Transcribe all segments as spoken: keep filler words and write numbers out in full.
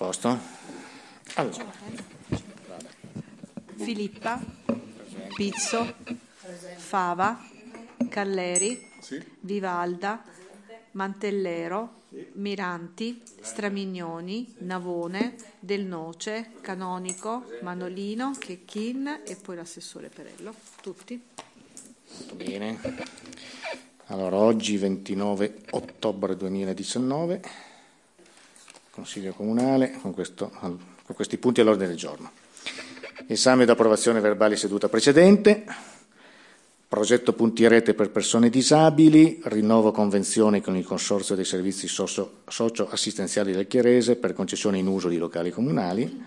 posto? Allora. Filippa, Pizzo, Fava, Calleri, Sì. Vivalda, Mantellero, Miranti, Stramignoni, Navone, Del Noce, Canonico, Manolino, Checchin e poi l'assessore Perello. Tutti. Molto bene. Allora, oggi ventinove ottobre duemiladiciannove, Consiglio Comunale, con, questo, con questi punti all'ordine del giorno. Esame ed approvazione verbali seduta precedente, progetto punti rete per persone disabili, rinnovo convenzione con il Consorzio dei Servizi socio- Socio-Assistenziali del Chiarese per concessione in uso di locali comunali,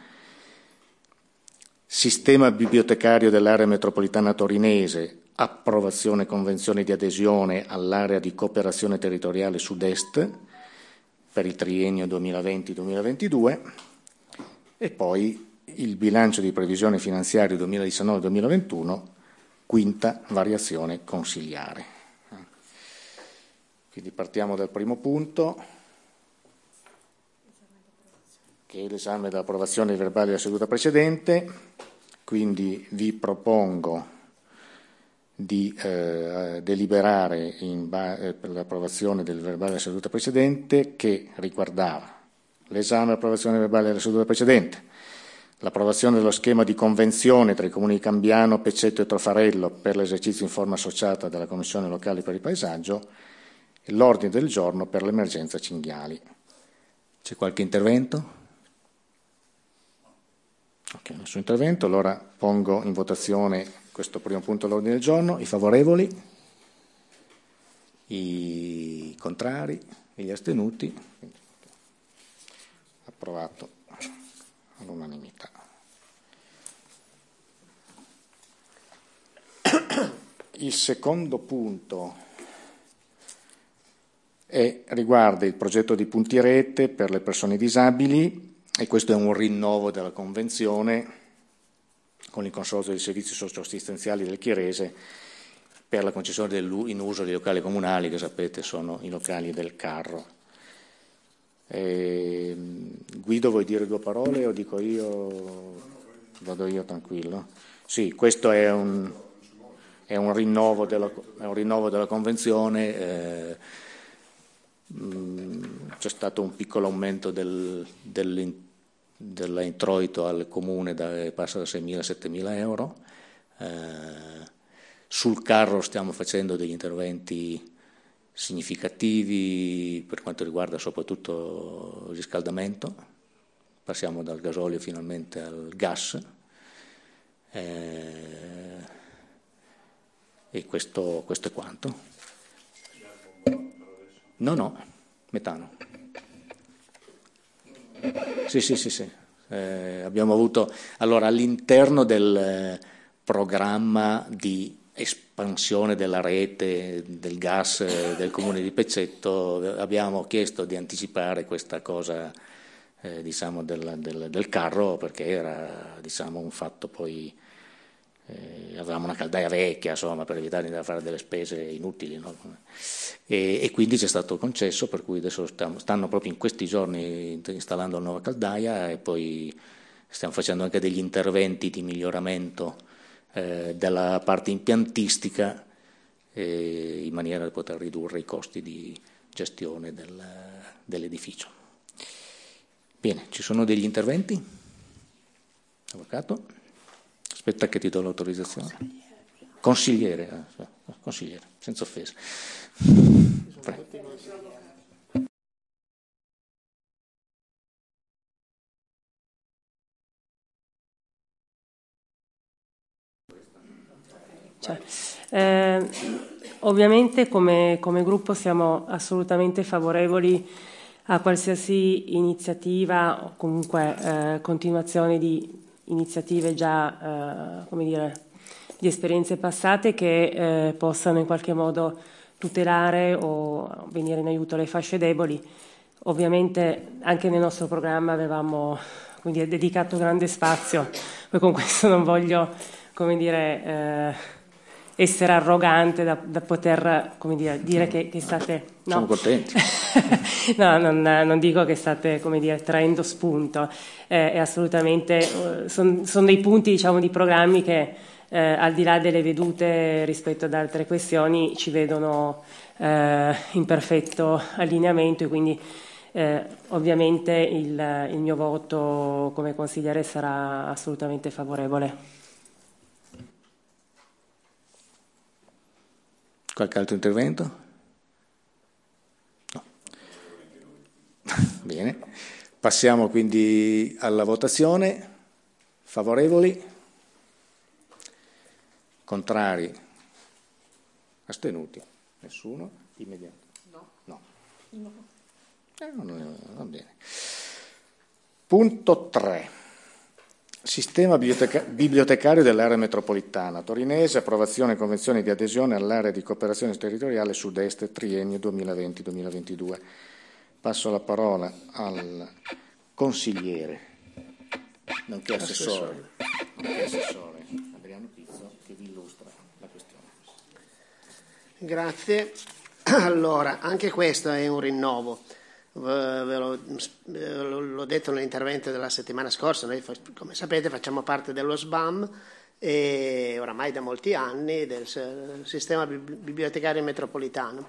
sistema bibliotecario dell'area metropolitana torinese, approvazione convenzione di adesione all'area di cooperazione territoriale sud-est per il triennio duemilaventi duemilaventidue e poi il bilancio di previsione finanziaria duemiladiciannove duemilaventuno, quinta variazione consigliare. Quindi partiamo dal primo punto, che è l'esame dell'approvazione dei verbali della seduta precedente. Quindi vi propongo di eh, deliberare in ba- eh, per l'approvazione del verbale della seduta precedente, che riguardava l'esame e approvazione verbale della seduta precedente, l'approvazione dello schema di convenzione tra i comuni di Cambiano, Pecetto e Trofarello per l'esercizio in forma associata della Commissione locale per il paesaggio e l'ordine del giorno per l'emergenza cinghiali. C'è qualche intervento? Ok, nessun intervento, allora pongo in votazione questo primo punto all'ordine del giorno. I favorevoli, i contrari e gli astenuti. Approvato all'unanimità. Il secondo punto è, riguarda il progetto di punti rete per le persone disabili, e questo è un rinnovo della convenzione con il Consorzio dei Servizi Socio-Assistenziali del Chiarese per la concessione del, in uso dei locali comunali, che sapete sono i locali del carro. Eh, Guido, vuoi dire due parole o dico io? Vado io tranquillo. Sì, questo è un, è un, rinnovo, della, è un rinnovo della convenzione. Eh, mh, c'è stato un piccolo aumento del, del, dell'introito al comune, da, passa da seimila a settemila euro. Eh, sul carro stiamo facendo degli interventi significativi per quanto riguarda soprattutto il riscaldamento. Passiamo dal gasolio finalmente al gas, eh, e questo, questo è quanto. No, no, metano. Sì, sì, sì, sì. Eh, abbiamo avuto, allora, all'interno del eh, programma di espansione della rete del gas eh, del comune di Pecetto abbiamo chiesto di anticipare questa cosa, eh, diciamo, del, del, del carro, perché era, diciamo, un fatto poi, eh, avevamo una caldaia vecchia, insomma, per evitare di fare delle spese inutili, no? e, e quindi ci è stato concesso, per cui adesso stiamo, stanno proprio in questi giorni installando la nuova caldaia e poi stiamo facendo anche degli interventi di miglioramento Eh, della parte impiantistica, eh, in maniera da poter ridurre i costi di gestione del, dell'edificio. Bene, ci sono degli interventi? Avvocato? Aspetta che ti do l'autorizzazione. Consigliere, eh, consigliere, senza offesa. Prego. Cioè, eh, ovviamente come, come gruppo siamo assolutamente favorevoli a qualsiasi iniziativa o comunque eh, continuazione di iniziative già, eh, come dire, di esperienze passate che eh, possano in qualche modo tutelare o venire in aiuto alle fasce deboli. Ovviamente anche nel nostro programma avevamo, come dire, dedicato grande spazio, poi con questo non voglio, come dire, eh, essere arrogante da, da poter, come dire, dire che, che state... No. Siamo contenti. No, non, non dico che state, come dire, traendo spunto, eh, è assolutamente, sono son dei punti, diciamo, di programmi che eh, al di là delle vedute rispetto ad altre questioni ci vedono eh, in perfetto allineamento, e quindi eh, ovviamente il, il mio voto come consigliere sarà assolutamente favorevole. Qualche altro intervento? Bene, passiamo quindi alla votazione. Favorevoli? Contrari? Astenuti? Nessuno? Immediato? No. No. No. Eh, non, va bene. Punto tre. Sistema biblioteca- bibliotecario dell'area metropolitana torinese, approvazione convenzione di adesione all'area di cooperazione territoriale sud-est triennio duemilaventi duemilaventidue. Passo la parola al consigliere, nonché assessore, nonché assessore Adriano Pizzo, che vi illustra la questione. Grazie. Allora, anche questo è un rinnovo. Ve lo, l'ho detto nell'intervento della settimana scorsa, noi come sapete facciamo parte dello S B A M e oramai da molti anni del sistema bibliotecario metropolitano.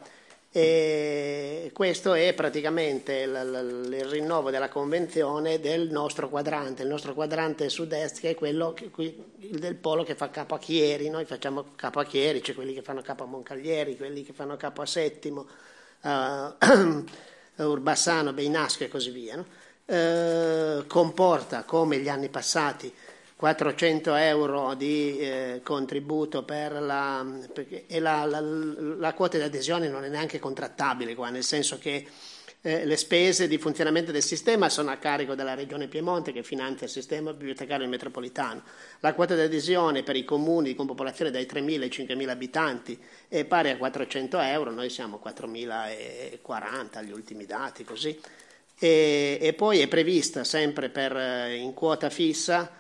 E questo è praticamente il, il, il rinnovo della convenzione del nostro quadrante, il nostro quadrante sud-est, che è quello che, il del polo che fa capo a Chieri. Noi facciamo capo a Chieri, c'è quelli che fanno capo a Moncaglieri, quelli che fanno capo a Settimo, uh, Urbassano, Beinasco e così via, no? Uh, comporta, come gli anni passati, quattrocento euro di eh, contributo per la, perché, e la, la, la quota di adesione non è neanche contrattabile qua, nel senso che eh, le spese di funzionamento del sistema sono a carico della Regione Piemonte, che finanzia il sistema bibliotecario metropolitano. La quota di adesione per i comuni con popolazione dai tremila ai cinquemila abitanti è pari a quattrocento euro, noi siamo quattromilaquaranta agli ultimi dati, così. E, e poi è prevista sempre per, in quota fissa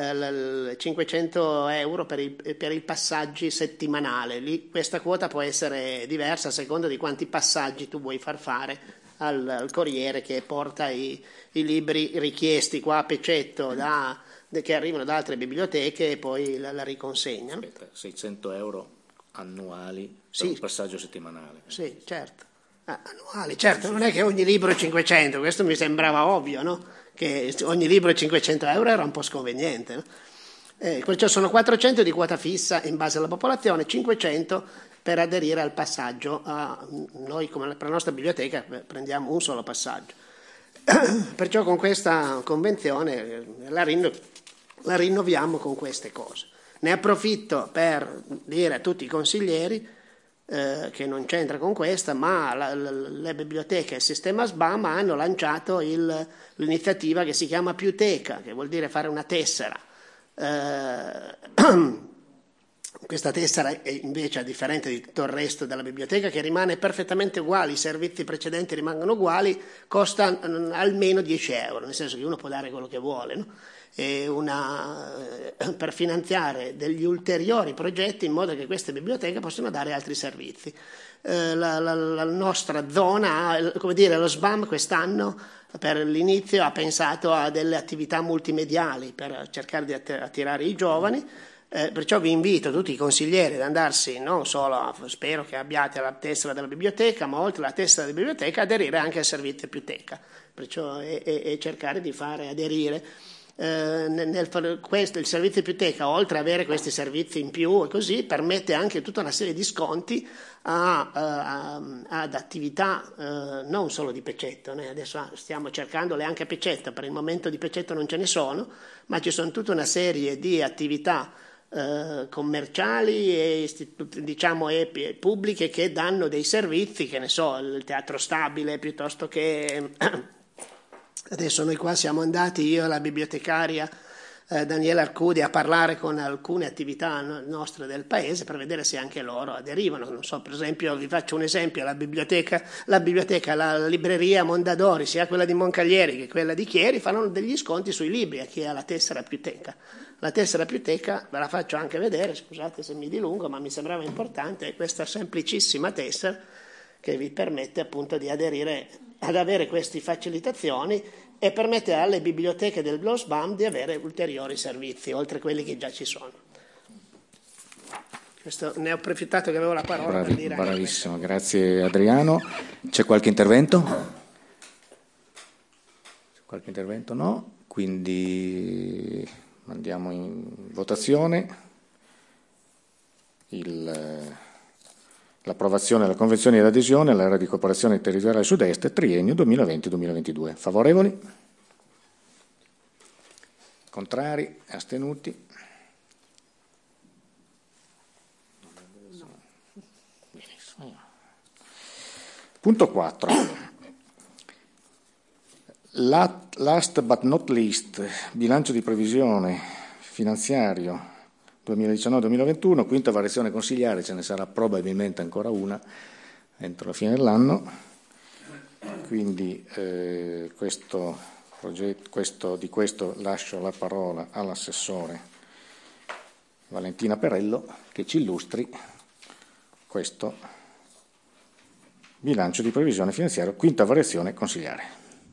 cinquecento euro per i, per i passaggi settimanali. Lì, questa quota può essere diversa a seconda di quanti passaggi tu vuoi far fare al, al corriere che porta i, i libri richiesti qua a Pecetto da, che arrivano da altre biblioteche e poi la, la riconsegnano. Aspetta, seicento euro annuali per sì. un passaggio settimanale. Sì, certo. Ah, annuali, certo, non è che ogni libro è cinquecento, questo mi sembrava ovvio, no? Che ogni libro è cinquecento euro era un po' sconveniente, no? Eh, perciò sono quattrocento di quota fissa in base alla popolazione, cinquecento per aderire al passaggio. A, noi come per la nostra biblioteca prendiamo un solo passaggio. Perciò con questa convenzione la, rinno, la rinnoviamo con queste cose. Ne approfitto per dire a tutti i consiglieri Eh, che non c'entra con questa, ma la, la, le biblioteche e il sistema S B A M hanno lanciato il, l'iniziativa che si chiama Piuteca, che vuol dire fare una tessera. Eh, questa tessera è invece, a differenza di tutto il resto della biblioteca, che rimane perfettamente uguale, i servizi precedenti rimangono uguali, costa almeno dieci euro, nel senso che uno può dare quello che vuole, no? E una, per finanziare degli ulteriori progetti in modo che queste biblioteche possano dare altri servizi. Eh, la, la, la nostra zona, come dire, lo S B A M quest'anno per l'inizio ha pensato a delle attività multimediali per cercare di attirare i giovani, eh, perciò vi invito tutti i consiglieri ad andarsi, non solo, a, spero che abbiate la tessera della biblioteca, ma oltre alla tessera della biblioteca aderire anche al servizio Piuteca, perciò e, e, e cercare di fare aderire. Eh, nel, nel, questo, il servizio Piuteca, oltre ad avere questi servizi in più e così, permette anche tutta una serie di sconti a, a, a, ad attività eh, non solo di Pecetto. Noi adesso stiamo cercandole anche a Pecetto, per il momento di Pecetto non ce ne sono, ma ci sono tutta una serie di attività eh, commerciali e diciamo e pubbliche che danno dei servizi, che ne so, il teatro stabile piuttosto che adesso noi qua siamo andati, io e la bibliotecaria eh, Daniele Arcudi a parlare con alcune attività no- nostre del paese per vedere se anche loro aderivano. Non so, per esempio, vi faccio un esempio, la biblioteca, la, biblioteca, la libreria Mondadori, sia quella di Moncaglieri che quella di Chieri, fanno degli sconti sui libri a chi ha la tessera più teca. La tessera più teca, ve la faccio anche vedere, scusate se mi dilungo, ma mi sembrava importante, è questa semplicissima tessera che vi permette appunto di aderire ad avere queste facilitazioni e permette alle biblioteche del Lo SBAM di avere ulteriori servizi, oltre a quelli che già ci sono. Questo, ne ho approfittato che avevo la parola Bravi, per dire. Bravissimo, grazie Adriano. C'è qualche intervento? C'è qualche intervento? No, quindi andiamo in votazione. Il... L'approvazione della Convenzione di adesione all'area di cooperazione territoriale sud-est triennio duemilaventi duemilaventidue. Favorevoli? Contrari? Astenuti? Punto quattro. Last but not least, bilancio di previsione finanziario duemiladiciannove duemilaventuno, quinta variazione consigliare, ce ne sarà probabilmente ancora una entro la fine dell'anno, quindi eh, questo progetto, questo, di questo lascio la parola all'assessore Valentina Perello che ci illustri questo bilancio di previsione finanziaria, quinta variazione consigliare.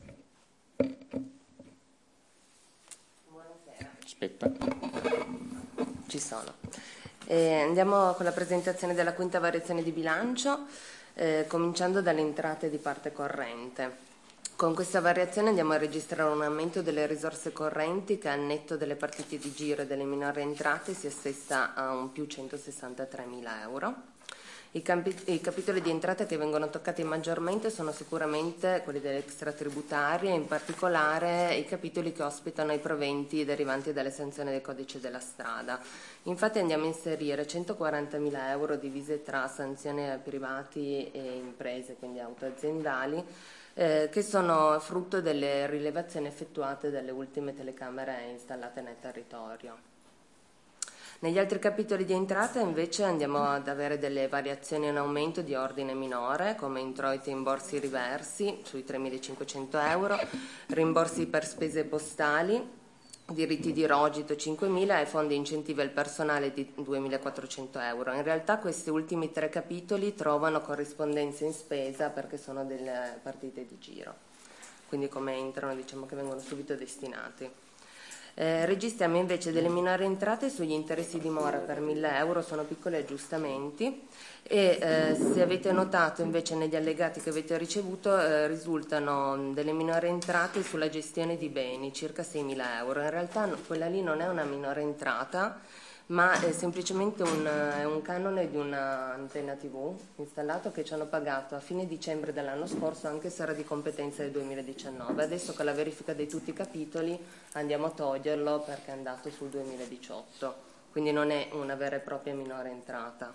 Buonasera. Aspetta. Ci sono. Eh, andiamo con la presentazione della quinta variazione di bilancio, eh, cominciando dalle entrate di parte corrente. Con questa variazione andiamo a registrare un aumento delle risorse correnti che al netto delle partite di giro e delle minori entrate si assesta a un più centosessantatremila euro. I, campi- I capitoli di entrata che vengono toccati maggiormente sono sicuramente quelli delle extratributarie, in particolare i capitoli che ospitano i proventi derivanti dalle sanzioni del codice della strada. Infatti andiamo a inserire centoquarantamila euro divise tra sanzioni a privati e imprese, quindi auto aziendali, eh, che sono frutto delle rilevazioni effettuate dalle ultime telecamere installate nel territorio. Negli altri capitoli di entrata invece andiamo ad avere delle variazioni in aumento di ordine minore, come introiti e rimborsi riversi sui tremilacinquecento euro, rimborsi per spese postali, diritti di rogito cinquemila e fondi incentivi al personale di duemilaquattrocento euro. In realtà questi ultimi tre capitoli trovano corrispondenza in spesa perché sono delle partite di giro, quindi come entrano diciamo che vengono subito destinati. Eh, registriamo invece delle minori entrate sugli interessi di mora per mille euro, sono piccoli aggiustamenti e eh, se avete notato invece negli allegati che avete ricevuto eh, risultano delle minori entrate sulla gestione di beni, circa seimila euro. In realtà no, quella lì non è una minore entrata, ma è semplicemente un, è un canone di un'antenna tivù installato che ci hanno pagato a fine dicembre dell'anno scorso, anche se era di competenza del duemiladiciannove. Adesso con la verifica di tutti i capitoli andiamo a toglierlo perché è andato sul duemiladiciotto, quindi non è una vera e propria minore entrata.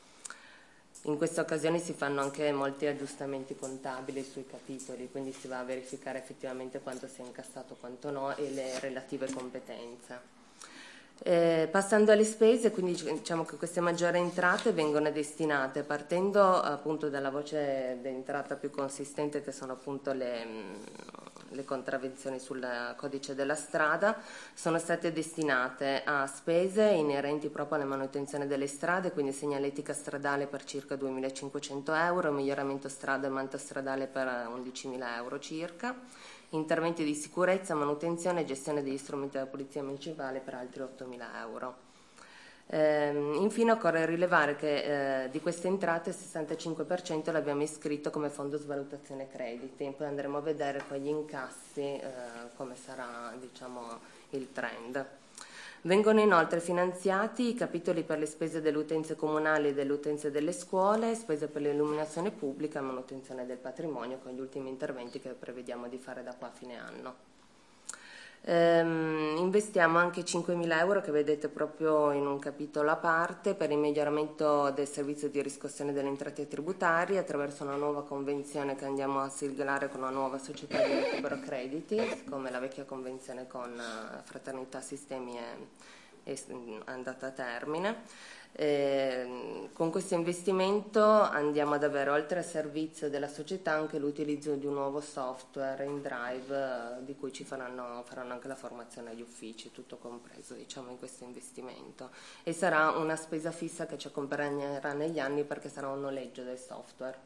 In queste occasioni si fanno anche molti aggiustamenti contabili sui capitoli, quindi si va a verificare effettivamente quanto si è incassato, quanto no e le relative competenze. Eh, passando alle spese, quindi diciamo che queste maggiori entrate vengono destinate partendo appunto dalla voce d'entrata più consistente che sono appunto le, le contravvenzioni sul codice della strada, sono state destinate a spese inerenti proprio alla manutenzione delle strade, quindi segnaletica stradale per circa duemilacinquecento euro, miglioramento strada e manta stradale per undicimila euro circa, interventi di sicurezza, manutenzione e gestione degli strumenti della Polizia Municipale per altri ottomila euro. Eh, infine occorre rilevare che eh, di queste entrate il sessantacinque per cento l'abbiamo iscritto come fondo svalutazione crediti, poi andremo a vedere con gli incassi eh, come sarà diciamo, il trend. Vengono inoltre finanziati i capitoli per le spese delle utenze comunali e delle utenze delle scuole, spese per l'illuminazione pubblica e manutenzione del patrimonio, con gli ultimi interventi che prevediamo di fare da qua a fine anno. Ehm, investiamo anche cinquemila euro che vedete proprio in un capitolo a parte per il miglioramento del servizio di riscossione delle entrate tributarie attraverso una nuova convenzione che andiamo a siglare con una nuova società di recupero crediti, come la vecchia convenzione con uh, Fraternità Sistemi è, è andata a termine. Eh, con questo investimento andiamo ad avere, oltre al servizio della società, anche l'utilizzo di un nuovo software in Drive eh, di cui ci faranno, faranno anche la formazione agli uffici, tutto compreso, diciamo, in questo investimento, e sarà una spesa fissa che ci accompagnerà negli anni perché sarà un noleggio del software.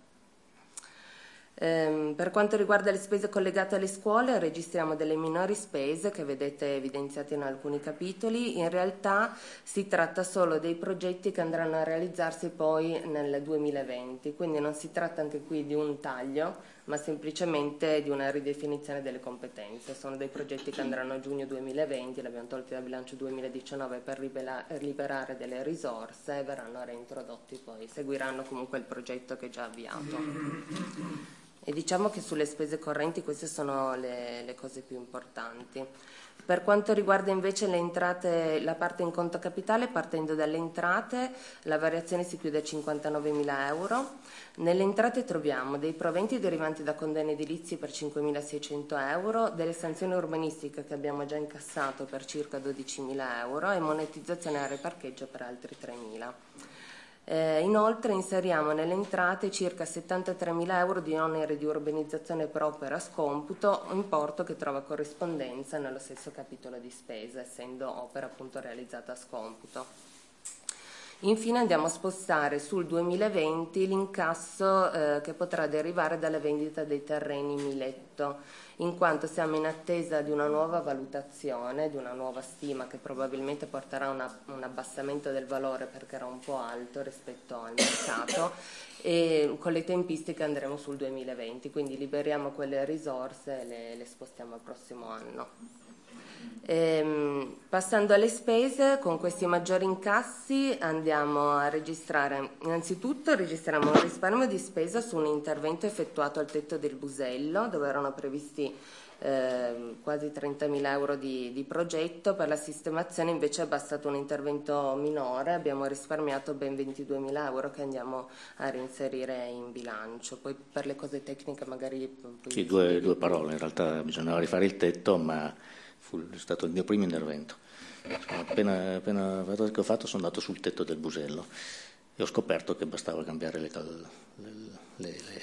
Eh, per quanto riguarda le spese collegate alle scuole, registriamo delle minori spese che vedete evidenziate in alcuni capitoli. In realtà si tratta solo dei progetti che andranno a realizzarsi poi nel duemilaventi, quindi non si tratta anche qui di un taglio, ma semplicemente di una ridefinizione delle competenze. Sono dei progetti che andranno a giugno duemilaventi, li abbiamo tolti dal bilancio duemiladiciannove per liberare delle risorse e verranno reintrodotti poi, seguiranno comunque il progetto che è già avviato. E diciamo che sulle spese correnti queste sono le, le cose più importanti. Per quanto riguarda invece le entrate, la parte in conto capitale, partendo dalle entrate, la variazione si chiude a cinquantanovemila euro. Nelle entrate troviamo dei proventi derivanti da condanne edilizi per cinquemilaseicento euro, delle sanzioni urbanistiche che abbiamo già incassato per circa dodicimila euro e monetizzazione aree parcheggio per altri tremila. Eh, inoltre inseriamo nelle entrate circa settantatremila euro di oneri di urbanizzazione per opera a scomputo, importo che trova corrispondenza nello stesso capitolo di spesa, essendo opera appunto realizzata a scomputo. Infine andiamo a spostare sul duemilaventi l'incasso eh, che potrà derivare dalla vendita dei terreni Miletto, in quanto siamo in attesa di una nuova valutazione, di una nuova stima che probabilmente porterà una, un abbassamento del valore perché era un po' alto rispetto al mercato, e con le tempistiche andremo sul duemilaventi, quindi liberiamo quelle risorse e le, le spostiamo al prossimo anno. Ehm, passando alle spese, con questi maggiori incassi andiamo a registrare, innanzitutto registriamo un risparmio di spesa su un intervento effettuato al tetto del Busello, dove erano previsti eh, quasi trentamila euro di, di progetto. Per la sistemazione invece è bastato un intervento minore, abbiamo risparmiato ben ventiduemila euro che andiamo a reinserire in bilancio. Poi per le cose tecniche magari... Sì, due, due parole, in realtà bisognava rifare il tetto, ma fu stato il mio primo intervento. Appena, appena che ho fatto sono andato sul tetto del Busello e ho scoperto che bastava cambiare le, le, le, le,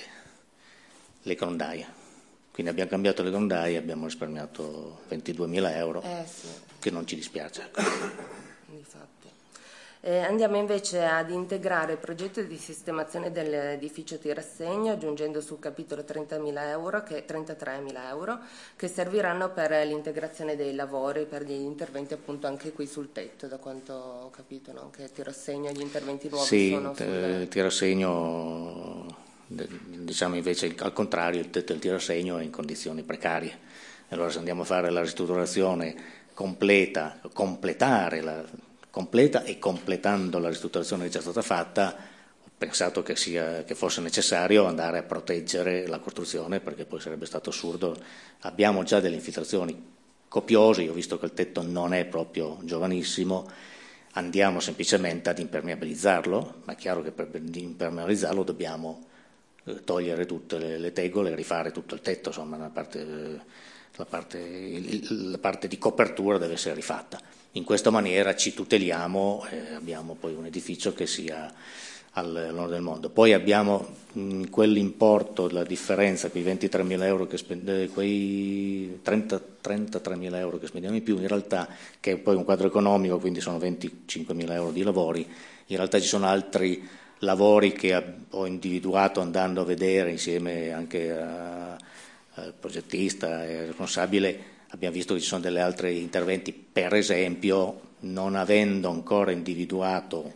le grondaie. Quindi abbiamo cambiato le grondaie e abbiamo risparmiato ventiduemila euro, eh, sì. Che non ci dispiace. Infatti. Eh, andiamo invece ad integrare il progetto di sistemazione dell'edificio Tirassegno, aggiungendo sul capitolo trentamila euro, che, trentatremila euro, che serviranno per l'integrazione dei lavori, per gli interventi appunto anche qui sul tetto, da quanto ho capito, no? Che Tirassegno, gli interventi nuovi sì, sono sul... Tirassegno, diciamo invece al contrario, il tetto del Tirassegno è in condizioni precarie. Allora se andiamo a fare la ristrutturazione completa, completare la completa e completando la ristrutturazione che è già stata fatta, ho pensato che, sia, che fosse necessario andare a proteggere la costruzione, perché poi sarebbe stato assurdo. Abbiamo già delle infiltrazioni copiose, io ho visto che il tetto non è proprio giovanissimo, andiamo semplicemente ad impermeabilizzarlo, ma è chiaro che per impermeabilizzarlo dobbiamo eh, togliere tutte le, le tegole e rifare tutto il tetto, insomma la parte, la parte, la parte di copertura deve essere rifatta. In questa maniera ci tuteliamo e eh, abbiamo poi un edificio che sia al nord del mondo. Poi abbiamo mh, quell'importo, la differenza, quei ventitremila euro che spende, quei trenta, trentatremila euro che spendiamo in più, in realtà, che è poi un quadro economico, quindi sono venticinquemila euro di lavori, in realtà ci sono altri lavori che ho individuato andando a vedere insieme anche a, al progettista e al responsabile. Abbiamo visto che ci sono degli altri interventi, per esempio non avendo ancora individuato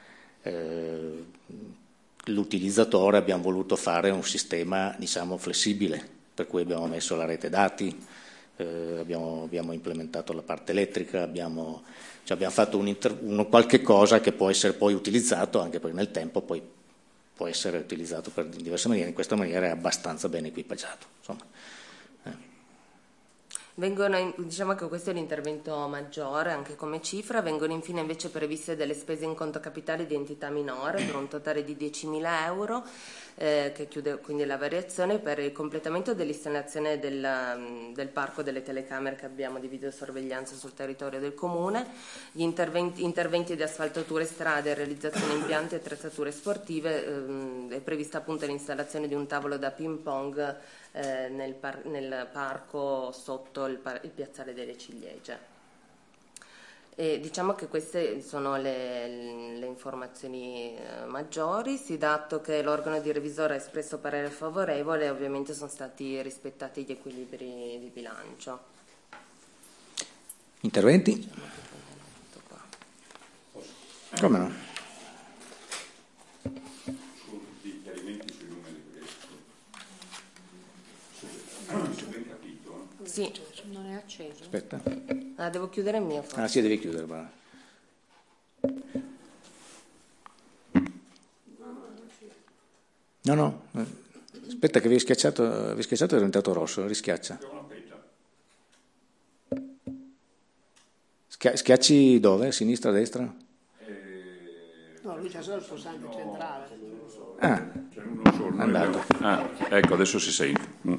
eh, l'utilizzatore abbiamo voluto fare un sistema diciamo flessibile, per cui abbiamo messo la rete dati, eh, abbiamo, abbiamo implementato la parte elettrica, abbiamo, cioè abbiamo fatto un inter, uno qualche cosa che può essere poi utilizzato anche poi nel tempo, poi può essere utilizzato per diverse maniere, in questa maniera è abbastanza ben equipaggiato, insomma. Vengono, diciamo che questo è l'intervento maggiore anche come cifra. Vengono infine invece previste delle spese in conto capitale di entità minore per un totale di diecimila euro, eh, che chiude quindi la variazione per il completamento dell'installazione del, del parco delle telecamere che abbiamo di videosorveglianza sul territorio del comune, gli interventi, interventi di asfaltature strade, realizzazione impianti e attrezzature sportive. ehm, è prevista appunto l'installazione di un tavolo da ping pong eh, nel, par- nel parco sotto il, par- il piazzale delle Ciliegie. E diciamo che queste sono le, le informazioni eh, maggiori. Si dà atto che l'organo di revisore ha espresso parere favorevole e ovviamente sono stati rispettati gli equilibri di bilancio. Interventi? Come no? Dei chiarimenti sui numeri, se ben capito. Sì. Non è acceso. Aspetta. Ah, devo chiudere il mio forse. Ah sì, devi chiudere. Ma... No, no. Aspetta che avevi schiacciato, avevi schiacciato e è diventato rosso, rischiaccia. Schia- schiacci dove? A sinistra, a destra? No, lui c'ha solo il pulsante centrale. Ah, C'è uno solo. è andato. Ah, ecco, adesso si sente. Mm.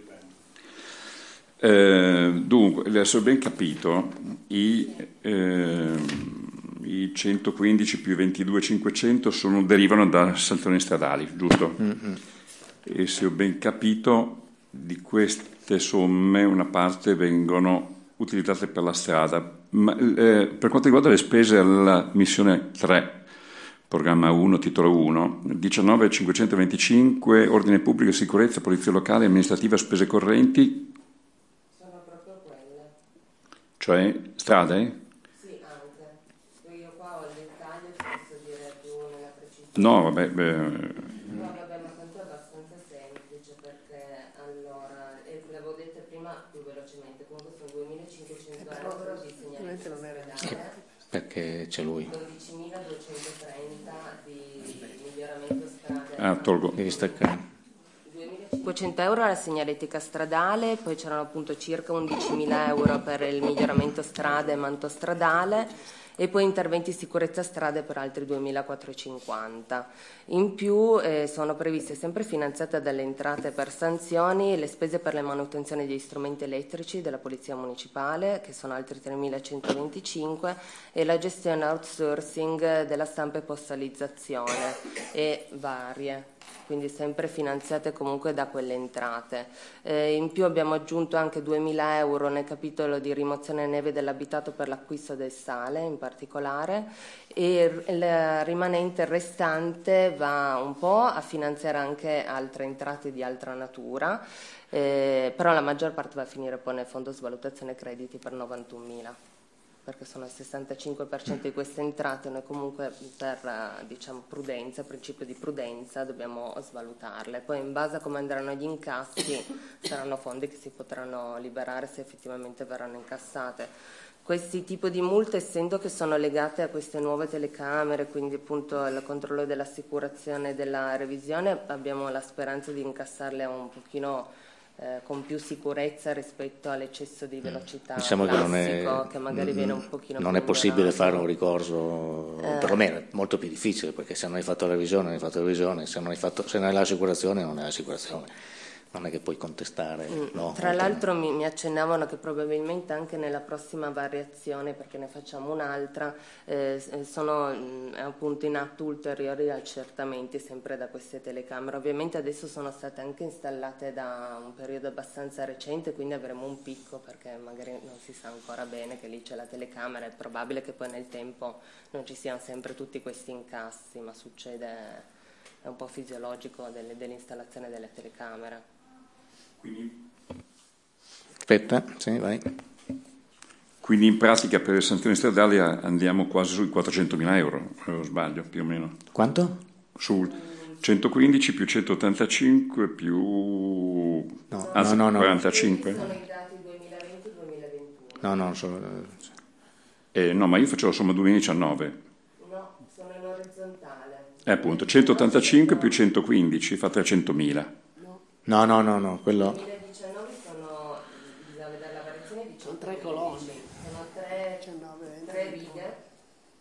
Eh, dunque, se ho ben capito, i, eh, i centoquindici più ventidue cinquecento sono, derivano da sanzioni stradali, giusto? Mm-hmm. E se ho ben capito, di queste somme una parte vengono utilizzate per la strada. Ma, eh, per quanto riguarda le spese alla missione tre, programma uno, titolo uno, diciannove cinquecentoventicinque, ordine pubblico e sicurezza, polizia locale, amministrativa, spese correnti. Cioè strade? Sì, anche. Io qua ho il dettaglio, ti posso dire più nella precisione. No, vabbè. Beh. No, vabbè, ma tanto è abbastanza semplice perché allora, e l'avevo detto prima più velocemente, comunque sono duemilacinquecento euro di segnaletica stradale, Perché c'è lui. dodicimiladuecentotrenta di miglioramento strade. Ah, tolgo. Devi staccare. cinquecento euro alla segnaletica stradale, poi c'erano appunto circa undicimila euro per il miglioramento strade e manto stradale e poi interventi sicurezza strade per altri duemilaquattrocentocinquanta. In più eh, sono previste, sempre finanziate dalle entrate per sanzioni, le spese per le manutenzioni degli strumenti elettrici della Polizia Municipale, che sono altri tremilacentoventicinque, e la gestione outsourcing della stampa e postalizzazione e varie, quindi sempre finanziate comunque da quelle entrate. Eh, in più abbiamo aggiunto anche duemila euro nel capitolo di rimozione neve dell'abitato per l'acquisto del sale in particolare, e il rimanente restante va un po' a finanziare anche altre entrate di altra natura, eh, però la maggior parte va a finire poi nel fondo svalutazione crediti per novantunomila, perché sono il sessantacinque per cento di queste entrate. Noi comunque per diciamo prudenza, principio di prudenza, dobbiamo svalutarle. Poi in base a come andranno gli incassi saranno fondi che si potranno liberare se effettivamente verranno incassate. Questi tipi di multe, essendo che sono legate a queste nuove telecamere, quindi appunto al controllo dell'assicurazione e della revisione, abbiamo la speranza di incassarle un pochino Eh, con più sicurezza rispetto all'eccesso di velocità diciamo classico, che, non è, che magari viene un pochino non più è possibile moderato. fare un ricorso, eh. perlomeno è molto più difficile, perché se non hai fatto la revisione non hai fatto la revisione, se non hai, fatto, se non hai l'assicurazione non hai l'assicurazione, non è che puoi contestare. Mm. No, Tra l'altro mi, mi accennavano che probabilmente anche nella prossima variazione, perché ne facciamo un'altra, eh, sono mh, appunto in atto ulteriori accertamenti sempre da queste telecamere. Ovviamente adesso sono state anche installate da un periodo abbastanza recente, quindi avremo un picco perché magari non si sa ancora bene che lì c'è la telecamera. È probabile che poi nel tempo non ci siano sempre tutti questi incassi, ma succede, è un po' fisiologico delle, dell'installazione delle telecamere. Quindi, Aspetta, sì, vai. quindi in pratica per le sanzioni stradali andiamo quasi sui quattrocentomila euro, se non sbaglio, più o meno. Quanto? Sul centoquindici più centottantacinque più No, anzi, no, no, no. quarantacinque. Sono i dati duemilaventi duemilaventuno. No, no, solo... Eh, no, ma io faccio la somma duemiladiciannove. No, sono in orizzontale. Eh, appunto, centottantacinque più centoquindici fa trecentomila. No, no, no, no, quello... duemiladiciannove sono, bisogna vedere la variazione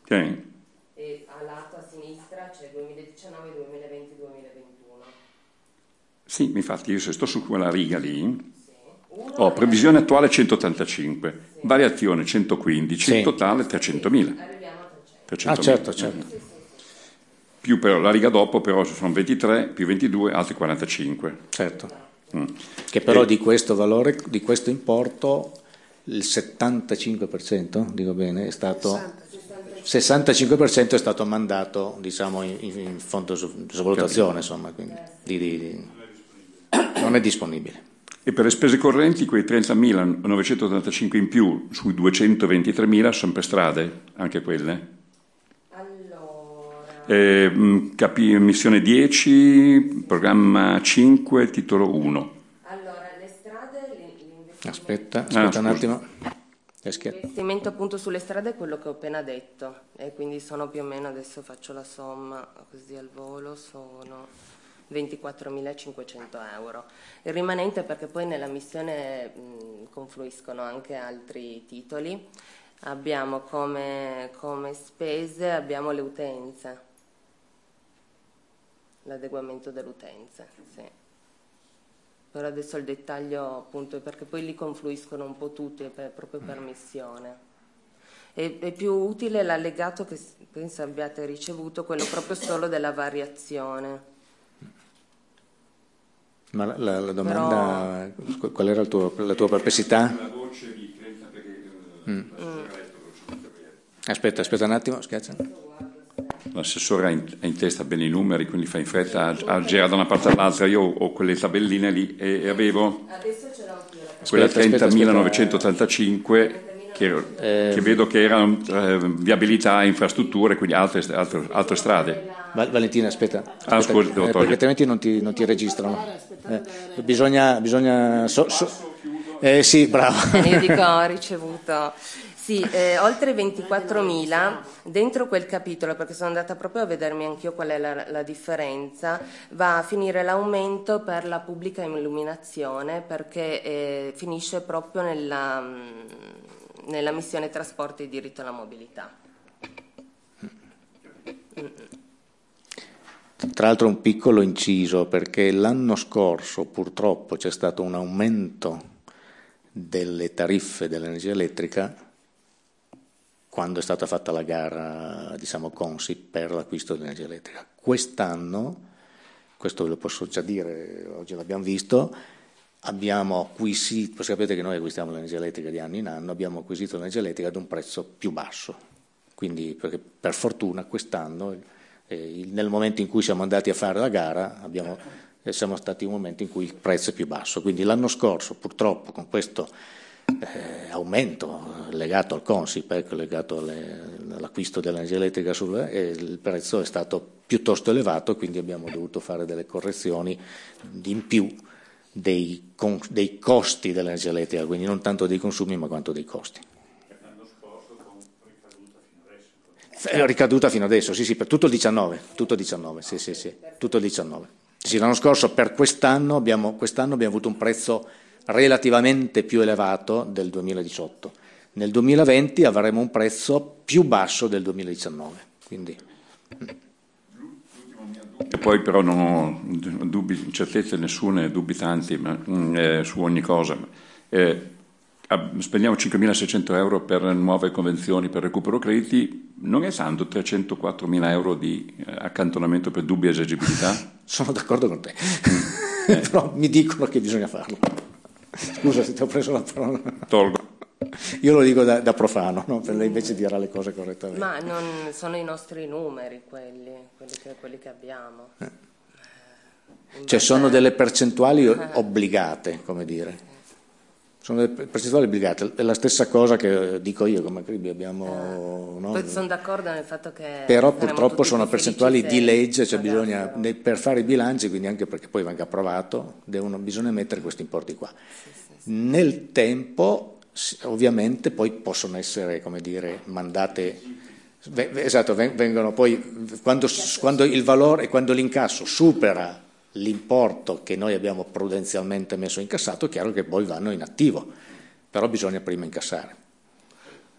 Okay. E a lato a sinistra c'è duemiladiciannove, duemilaventi, duemilaventuno. Sì, infatti io se sto su quella riga lì, sì. Ho previsione attuale centottantacinque, sì. Variazione centoquindici, sì. Totale trecentomila. Arriviamo a trecento. trecentomila. Ah, certo, certo. Sì, sì, sì. Più però la riga dopo però sono ventitré, più ventidue, altri quarantacinque. Certo. Mm. Che però e... di questo valore, di questo importo, il settantacinque per cento, dico bene, è stato... sessantacinque per cento è stato mandato, diciamo, in, in fondo di svalutazione, insomma, quindi di, di, di, non è disponibile. E per le spese correnti quei trentamila novecentottantacinque in più sui duecentoventitremila sono per strade, anche quelle? Allora... Eh, capi, missione dieci, programma cinque, titolo uno. Allora, le strade... L'investimento... Aspetta, aspetta ah, un attimo. L'investimento appunto sulle strade è quello che ho appena detto e quindi sono più o meno, adesso faccio la somma così al volo, sono ventiquattromilacinquecento euro. Il rimanente, perché poi nella missione mh, confluiscono anche altri titoli, abbiamo come, come spese abbiamo le utenze, l'adeguamento delle utenze, sì. Però adesso il dettaglio appunto è perché poi li confluiscono un po' tutti per, proprio per missione. È, è più utile l'allegato che penso abbiate ricevuto, quello proprio solo della variazione. Ma la, la, la domanda, Però... qual era il tuo, la tua perplessità? La voce di trenta perché... Mm. Mm. Aspetta, aspetta un attimo, scherza. L'assessore ha in, ha in testa bene i numeri, quindi fa in fretta a, a girare da una parte all'altra. Io ho quelle tabelline lì e, e avevo quella trentamila novecentottantacinque che, eh, che vedo che erano eh, viabilità, infrastrutture, quindi altre, altre, altre strade. Valentina, aspetta, aspetta ah, scusa, eh, perché altrimenti non ti, non ti registrano. Eh, bisogna, bisogna so, so, eh, sì, bravo. Io dico ho ricevuto. Sì, eh, oltre ventiquattromila, dentro quel capitolo, perché sono andata proprio a vedermi anch'io qual è la, la differenza, va a finire l'aumento per la pubblica illuminazione, perché eh, finisce proprio nella, nella missione trasporti e diritto alla mobilità. Tra l'altro un piccolo inciso, perché l'anno scorso purtroppo c'è stato un aumento delle tariffe dell'energia elettrica quando è stata fatta la gara, diciamo, Consip per l'acquisto dell'energia elettrica. Quest'anno, questo ve lo posso già dire, oggi l'abbiamo visto, abbiamo acquisito, sapete che noi acquistiamo l'energia elettrica di anno in anno, abbiamo acquisito l'energia elettrica ad un prezzo più basso, quindi perché per fortuna quest'anno, eh, nel momento in cui siamo andati a fare la gara, abbiamo, eh, siamo stati in un momento in cui il prezzo è più basso, quindi l'anno scorso purtroppo con questo Eh, aumento legato al Consip, ecco, legato alle, all'acquisto dell'energia elettrica, sul, eh, il prezzo è stato piuttosto elevato, quindi abbiamo dovuto fare delle correzioni in più dei, con, dei costi dell'energia elettrica, quindi non tanto dei consumi ma quanto dei costi. L'anno scorso con ricaduta fino adesso? È ricaduta fino adesso, sì, sì, per tutto il diciannove, tutto il diciannove, sì, sì, sì, tutto il diciannove. Sì, l'anno scorso per quest'anno abbiamo, quest'anno abbiamo avuto un prezzo relativamente più elevato del duemiladiciotto. Nel duemilaventi avremo un prezzo più basso del duemiladiciannove. Quindi. E poi però non ho dubbi, certezze nessune, dubbi tanti ma, eh, su ogni cosa. Eh, spendiamo cinquemilaseicento euro per nuove convenzioni per recupero crediti, non è tanto trecentoquattromila euro di accantonamento per dubbia esegibilità? Sono d'accordo con te, eh. Però mi dicono che bisogna farlo. Scusa se ti ho preso la parola. Tolgo. Io lo dico da, da profano, no? Per lei invece dirà le cose correttamente. Ma non sono i nostri numeri quelli, quelli, che, quelli che abbiamo. Eh. Cioè sono delle percentuali obbligate, come dire. Sono delle percentuali obbligate, è la stessa cosa che dico io come Cribi abbiamo. Eh. No? Poi sono d'accordo nel fatto che. Però purtroppo sono percentuali di legge, cioè ragazzi, bisogna per fare i bilanci, quindi anche perché poi venga approvato, devono, bisogna mettere questi importi qua. Sì, sì, sì. Nel tempo, ovviamente, poi possono essere, come dire, mandate. Esatto, vengono poi quando, quando il valore, quando l'incasso supera l'importo che noi abbiamo prudenzialmente messo incassato, è chiaro che poi vanno in attivo, però bisogna prima incassare.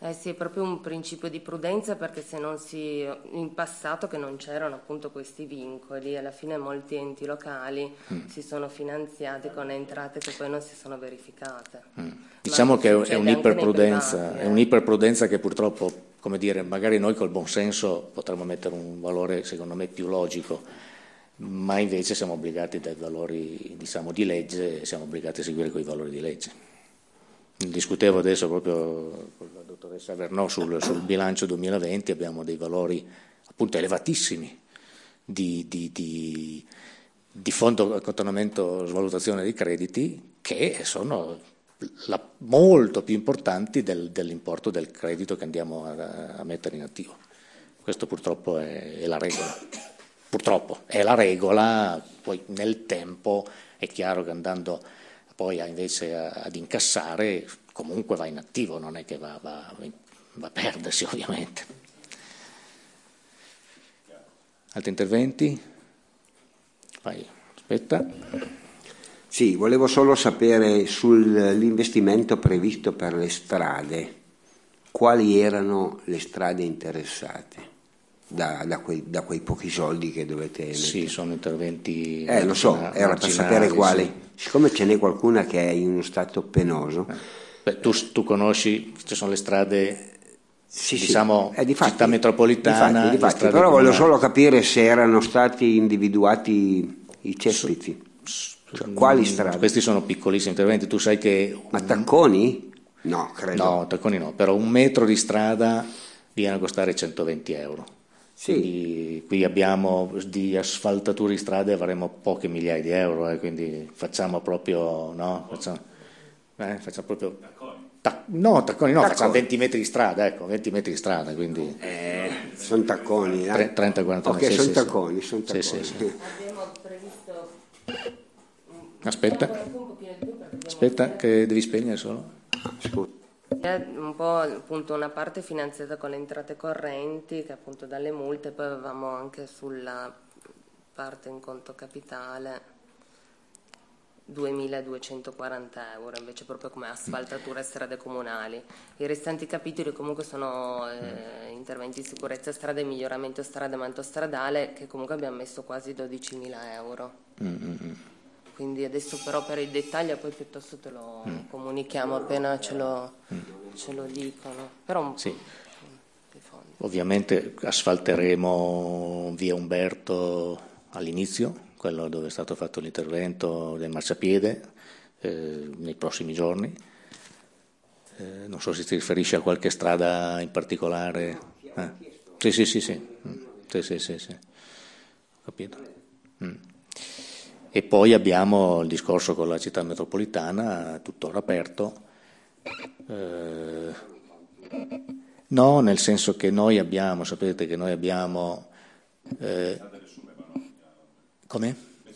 Eh sì, è proprio un principio di prudenza, perché se non si, in passato che non c'erano appunto questi vincoli, alla fine molti enti locali mm. si sono finanziati con entrate che poi non si sono verificate. Mm. Diciamo che è un'iperprudenza, privati, eh. è un'iperprudenza che purtroppo, come dire, magari noi col buon senso potremmo mettere un valore secondo me più logico, ma invece siamo obbligati dai valori, diciamo, di legge, siamo obbligati a seguire quei valori di legge. Discutevo adesso proprio con la dottoressa Vernò sul, sul bilancio duemilaventi, abbiamo dei valori appunto elevatissimi di, di, di, di fondo accantonamento svalutazione dei crediti, che sono la, molto più importanti del, dell'importo del credito che andiamo a, a mettere in attivo. Questo purtroppo è, è la regola. Purtroppo è la regola, poi nel tempo è chiaro che andando poi a, invece a, ad incassare comunque va in attivo, non è che va, va, va a perdersi ovviamente. Altri interventi? Vai, aspetta. Sì, volevo solo sapere sull'investimento previsto per le strade, quali erano le strade interessate da, da, quei, da quei pochi soldi che dovete mettere? Sì, sono interventi Eh, lo so, era per sapere quali. Sì. Siccome ce n'è qualcuna che è in uno stato penoso. Eh. Beh, tu, tu conosci, ci sono le strade, sì, diciamo, sì. Eh, difatti, città metropolitana. Difatti, difatti, però comunali. Voglio solo capire se erano stati individuati i cespiti. So, cioè, quali strade? Questi sono piccolissimi interventi, tu sai che... Ma tacconi? No, credo. No, tacconi no, però un metro di strada viene a costare centoventi euro. Sì. Quindi, qui abbiamo di asfaltature di strade avremo poche migliaia di euro, eh, quindi facciamo proprio, no, facciamo, eh, facciamo proprio, ta, no, tacconi no, tacconi. Facciamo venti metri di strada, ecco, venti metri di strada, quindi. Eh, sono tacconi, eh? trenta quaranta Ok, metri. sono sì, tacconi, sì. sono tacconi. Sì, sì, sì. Abbiamo previsto... Aspetta, aspetta che devi spegnere solo. Scusa. È un po' appunto una parte finanziata con le entrate correnti, che appunto dalle multe, poi avevamo anche sulla parte in conto capitale duemiladuecentoquaranta euro, invece proprio come asfaltatura e strade comunali. I restanti capitoli comunque sono eh, interventi di sicurezza strade, miglioramento strade, manto stradale, che comunque abbiamo messo quasi dodicimila euro. Mm-hmm. Quindi adesso però per i dettagli poi piuttosto te lo mm. comunichiamo appena ce lo, mm. ce lo dicono. Però un sì. Ovviamente asfalteremo via Umberto all'inizio, quello dove è stato fatto l'intervento del marciapiede, eh, nei prossimi giorni. Eh, non so se ti riferisci a qualche strada in particolare. Eh. Sì, sì, sì, sì. Mm. Sì, sì, sì, sì. Ho capito. Mm. E poi abbiamo il discorso con la città metropolitana, tuttora aperto. Eh, no, nel senso che noi abbiamo, sapete che noi abbiamo... Eh, come?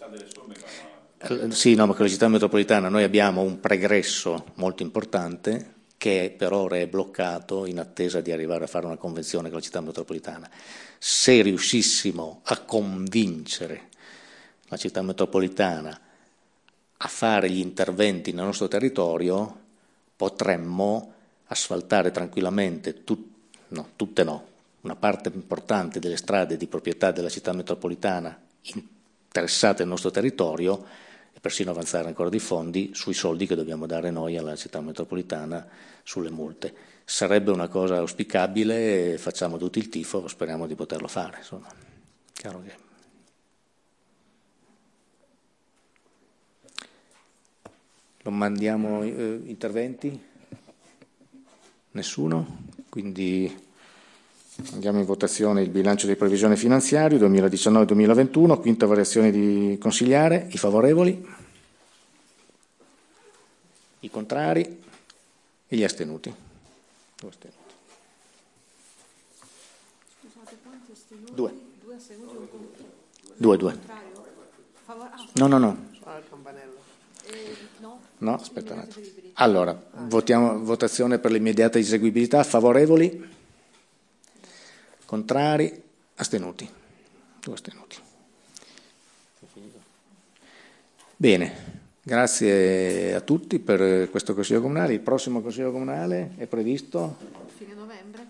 Sì, no, ma con la città metropolitana noi abbiamo un pregresso molto importante che per ora è bloccato in attesa di arrivare a fare una convenzione con la città metropolitana. Se riuscissimo a convincere la città metropolitana a fare gli interventi nel nostro territorio, potremmo asfaltare tranquillamente, tut, no, tutte no, una parte importante delle strade di proprietà della città metropolitana interessate al nostro territorio e persino avanzare ancora dei fondi sui soldi che dobbiamo dare noi alla città metropolitana sulle multe. Sarebbe una cosa auspicabile, facciamo tutti il tifo, speriamo di poterlo fare. Insomma, chiaro che... Lo mandiamo eh, interventi? Nessuno? Quindi andiamo in votazione il bilancio di previsione finanziario duemiladiciannove duemilaventuno, quinta variazione di consigliare, i favorevoli, i contrari e gli astenuti. astenuti. Scusate, quanti astenuti? Due. Due astenuti e un contrario. Due, due. Favor- ah, no, no, no. Ah, il campanello. eh, no? No, aspetta un attimo. Allora, votiamo votazione per l'immediata eseguibilità, favorevoli, contrari, astenuti. Due astenuti. Bene, grazie a tutti per questo Consiglio Comunale. Il prossimo Consiglio Comunale è previsto? Fine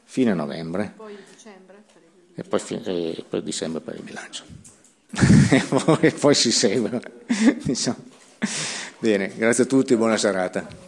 fine novembre. Poi dicembre. Per il... E poi, fi- e poi dicembre per il bilancio. e, poi, e poi si segue. Diciamo. Bene, grazie a tutti, buona serata.